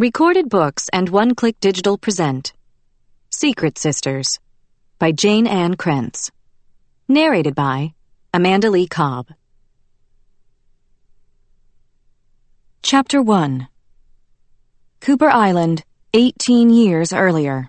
Recorded Books and One Click Digital present Secret Sisters by Jane Ann Krentz. Narrated by Amanda Lee Cobb. Chapter 1. Cooper Island, 18 years earlier.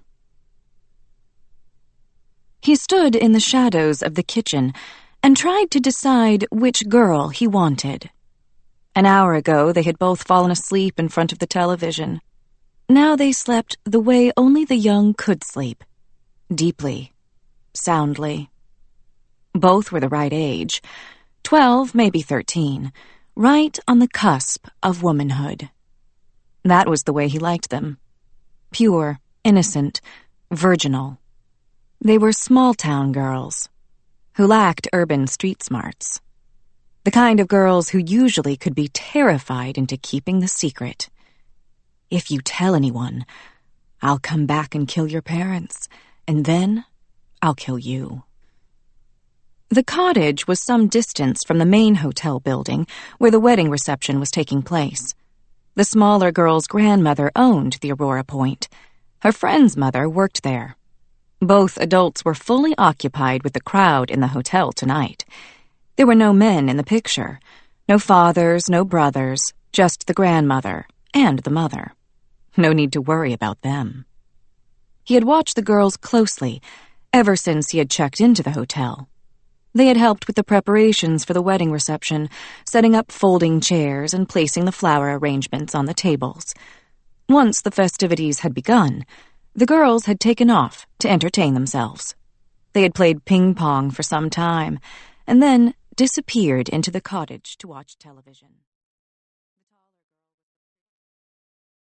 He stood in the shadows of the kitchen and tried to decide which girl he wanted. An hour ago, they had both fallen asleep in front of the television. Now they slept the way only the young could sleep. Deeply. Soundly. Both were the right age. 12, maybe 13. Right on the cusp of womanhood. That was the way he liked them. Pure, innocent, virginal. They were small-town girls who lacked urban street smarts. The kind of girls who usually could be terrified into keeping the secret. If you tell anyone, I'll come back and kill your parents, and then I'll kill you. The cottage was some distance from the main hotel building where the wedding reception was taking place. The smaller girl's grandmother owned the Aurora Point. Her friend's mother worked there. Both adults were fully occupied with the crowd in the hotel tonight. There were no men in the picture. No fathers, no brothers, just the grandmother and the mother. No need to worry about them. He had watched the girls closely ever since he had checked into the hotel. They had helped with the preparations for the wedding reception, setting up folding chairs and placing the flower arrangements on the tables. Once the festivities had begun, the girls had taken off to entertain themselves. They had played ping-pong for some time, and then disappeared into the cottage to watch television.